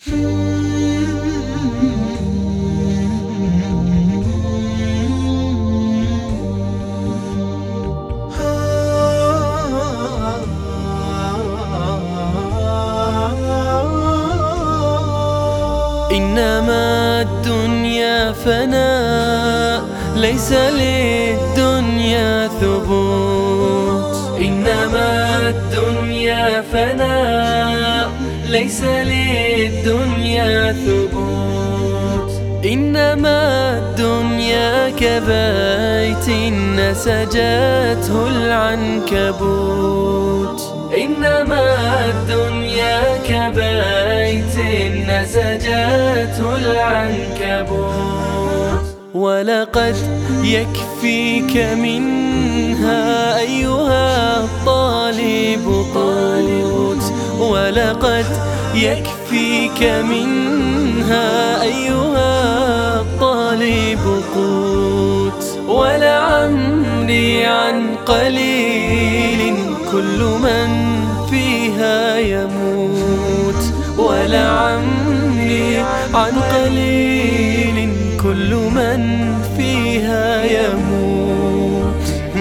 إنما الدنيا فناء ليس للدنيا ثبوت. إنما الدنيا فناء ليس للدنيا ثبوت. إنما الدنيا كبيت نسجته العنكبوت. إنما الدنيا كبيت نسجته العنكبوت. ولقد يكفيك منها أيها الطالب قوت. ولقد يكفيك منها أيها الطالب قوت. ولعمري عن قليل كل من فيها يموت. ولعمري عن قليل كل من فيها يموت.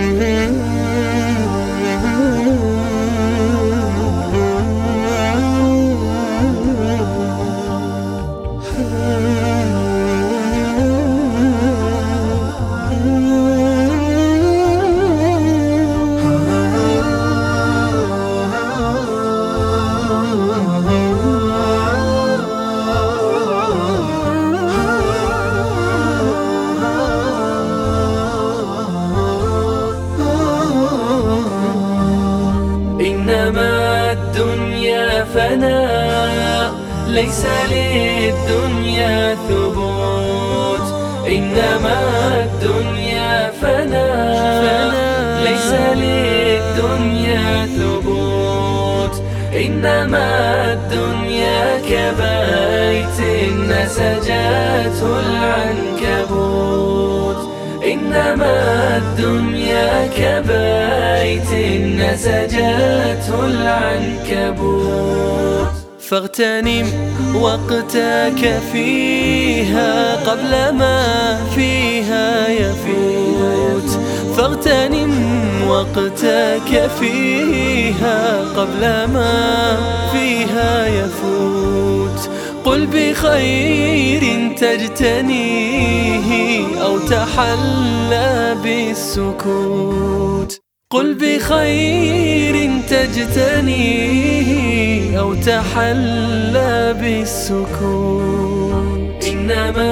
إنما الدنيا فناء ليس للدنيا ثبوت. إنما الدنيا فناء ليس للدنيا ثبوت. إنما الدنيا كبيت نسجته العنكبوت. إنما الدنيا كبيت نسجته العنكبوت. فاغتنم وقتك فيها قبل ما فيها يفوت. فاغتنم وقتك فيها قبل ما فيها يفوت. قل بخير تجتنيه أو تحلى بالسكوت. قل بخير تجتنيه أو تحلى بالسكوت. إنما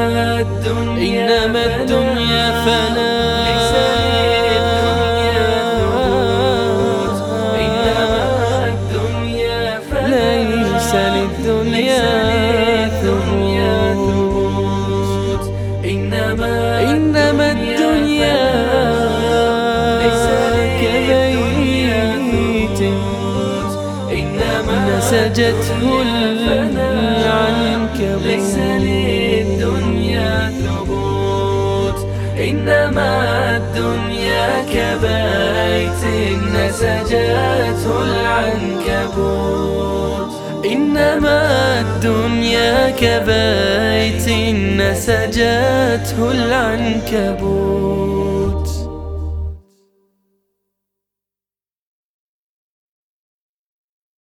الدنيا فناء ليس للدنيا ثبوت. إنما الدنيا فناء ليس للدنيا ثبوت. إنما الدنيا ليس كبيت نسجته العنكبوت. ليس للدنيا ثبوت. إنما الدنيا كبيت نسجته العنكبوت. إنما الدنيا كبيت نسجته العنكبوت.